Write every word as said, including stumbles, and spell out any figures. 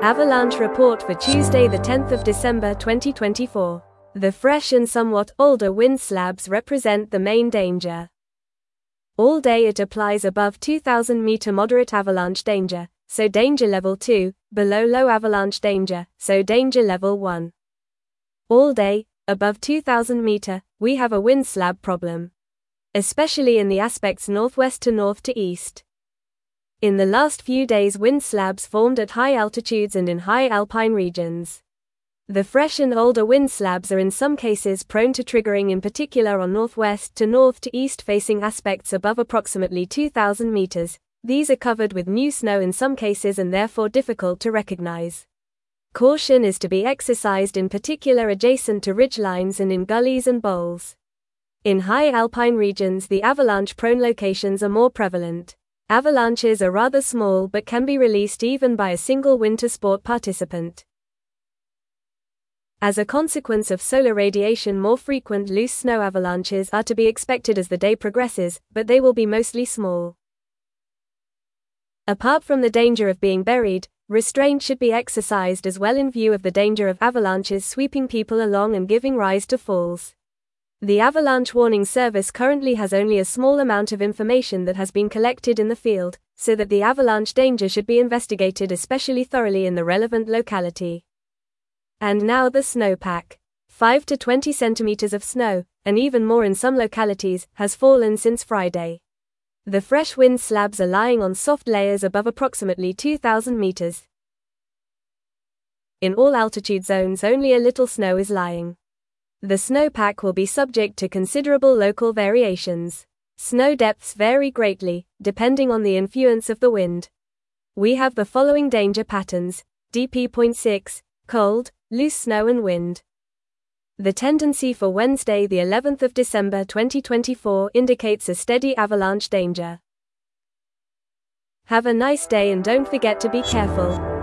Avalanche report for Tuesday the tenth of December twenty twenty-four. The fresh and somewhat older wind slabs represent the main danger. All day it applies above two thousand meter moderate avalanche danger, so danger level two, below low avalanche danger, so danger level one. All day, above two thousand meter, we have a wind slab problem, especially in the aspects northwest to north to east. In the last few days wind slabs formed at high altitudes and in high alpine regions. The fresh and older wind slabs are in some cases prone to triggering, in particular on northwest to north to east facing aspects above approximately two thousand meters. These are covered with new snow in some cases and therefore difficult to recognize. Caution is to be exercised in particular adjacent to ridgelines and in gullies and bowls. In high alpine regions the avalanche-prone locations are more prevalent. Avalanches are rather small but can be released even by a single winter sport participant. As a consequence of solar radiation, more frequent loose snow avalanches are to be expected as the day progresses, but they will be mostly small. Apart from the danger of being buried, restraint should be exercised as well in view of the danger of avalanches sweeping people along and giving rise to falls. The Avalanche Warning Service currently has only a small amount of information that has been collected in the field, so that the avalanche danger should be investigated especially thoroughly in the relevant locality. And now the snowpack. five to twenty centimeters of snow, and even more in some localities, has fallen since Friday. The fresh wind slabs are lying on soft layers above approximately two thousand meters. In all altitude zones only a little snow is lying. The snowpack will be subject to considerable local variations. Snow depths vary greatly, depending on the influence of the wind. We have the following danger patterns: D P zero point six, cold, loose snow and wind. The tendency for Wednesday the eleventh of December twenty twenty-four indicates a steady avalanche danger. Have a nice day and don't forget to be careful.